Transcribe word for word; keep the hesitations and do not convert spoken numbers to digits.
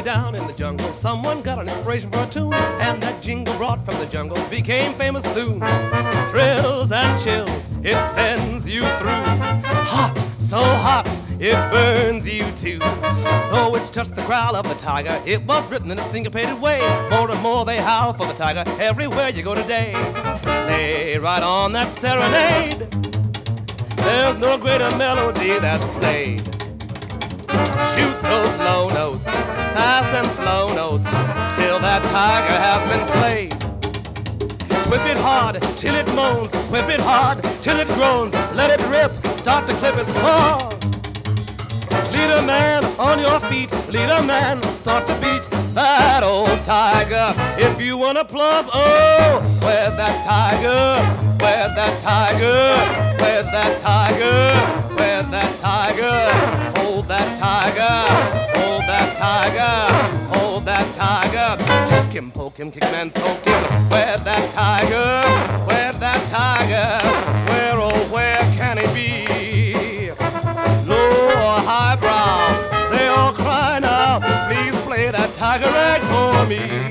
down in the jungle, someone got an inspiration for a tune, and that jingle brought from the jungle became famous soon. Thrills and chills, it sends you through. Hot, so hot, it burns you too. Though it's just the growl of the tiger, it was written in a syncopated way. More and more they howl for the tiger everywhere you go today. Lay right on that serenade. There's no greater melody that's played. Shoot those low notes, fast and slow notes, till that tiger has been slayed. Whip it hard till it moans, whip it hard till it groans. Let it rip, start to clip its claws. Lead a man on your feet, lead a man, start to beat that old tiger. If you want applause, oh, where's that tiger? Where's that tiger? Where's that tiger? Where's that tiger? Hold that tiger, hold that tiger, hold that tiger. Choke him, poke him, kick him and soak him. Where's that tiger? Where's that tiger? Where, oh, where can he be? Low or highbrow, they all cry now, please play that tiger rag for me.